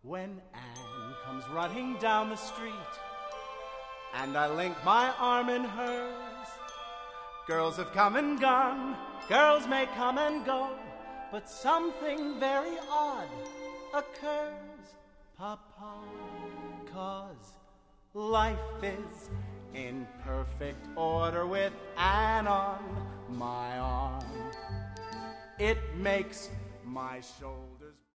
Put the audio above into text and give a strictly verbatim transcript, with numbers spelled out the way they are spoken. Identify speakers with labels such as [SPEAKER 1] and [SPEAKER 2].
[SPEAKER 1] When Anne comes running down the street and I link my arm in hers, girls have come and gone, girls may come and go, but something very odd occurs, Papa, 'cause life is in perfect order with Anne on my arm. It makes my shoulder